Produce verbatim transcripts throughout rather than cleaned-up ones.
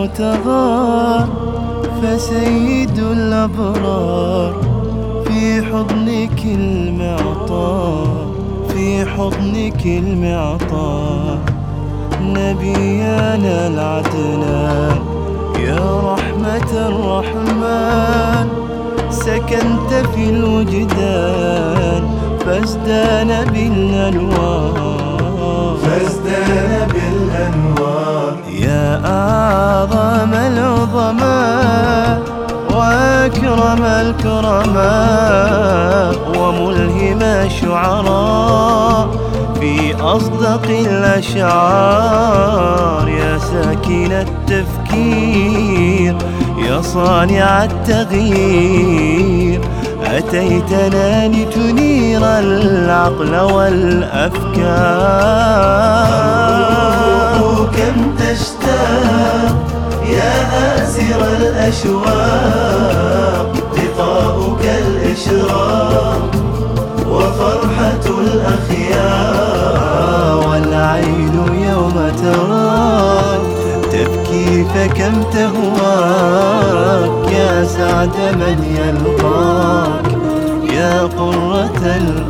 تغار فسيد الأبرار في حضنك المعطاء، في حضنك المعطاء. نبينا العدنان يا رحمة الرحمن، سكنت في الوجدان فازدان بالأنوار، فازدان بالأنوار. يا أعظم العظماء وأكرم الكرماء وملهم الشعراء في أصدق الأشعار. يا ساكن التفكير يا صانع التغيير، أتيتنا لتنير العقل والأفكار. كم تشتاق يا آسر الأشواق، لقاؤك الإشراق وفرحة الأخيار. والعين يوم تراك تبكي فكم تهواك، يا سعد من يلقاك يا قرة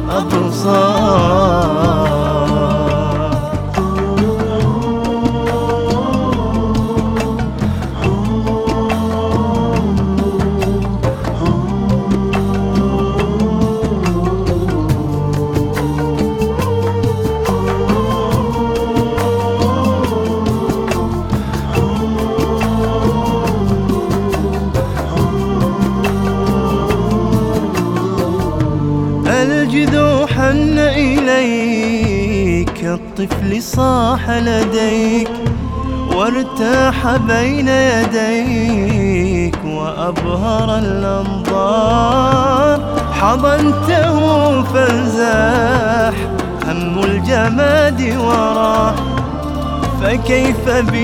الأبصار. الجذوع حن إليك، الطفل صاح لديك وارتاح بين يديك وأبهر الأنظار. حضنته فانزاح هم الجماد وراه، فكيف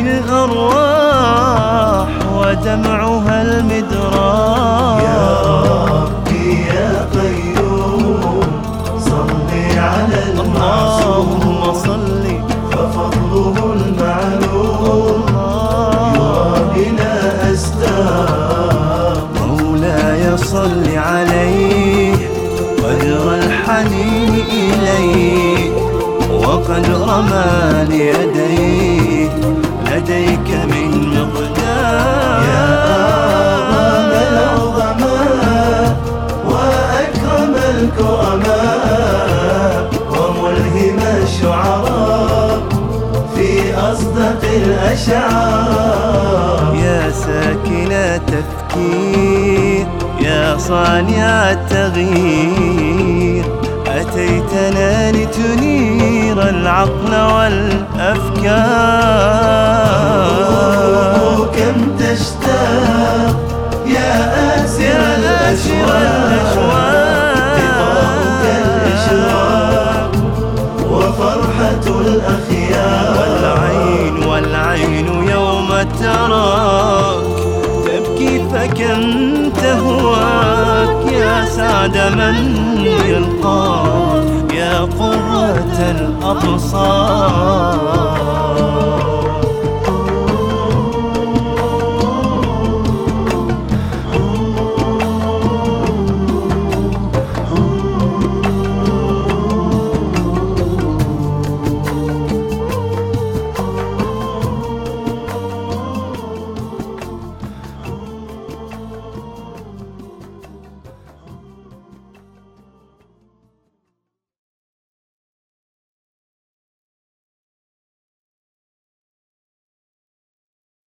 بالأرواح ودمعها المدراح. يا ربي يا قيوم صلي على المعصوم، صل ففضله المعلوم يرى بلا أستار. مولاي صل عليه قدر الحنين إليه، وقد رمى ليديه لديك من مقدار. يا أعظم العظماء وأكرم الكرماء وملهم الشعراء في أصدق الأشعار. يا ساكن التفكير يا صانع التغيير، أتيتنا لتنير العقل والأفكار. كم تشتاق يا آسر الأشواق، لقاؤك الإشراق وفرحة الأخيار. والعين والعين يوم تراك تبكي فكم تهواك، يا سعد من يلقاك يا قرة الأبصار.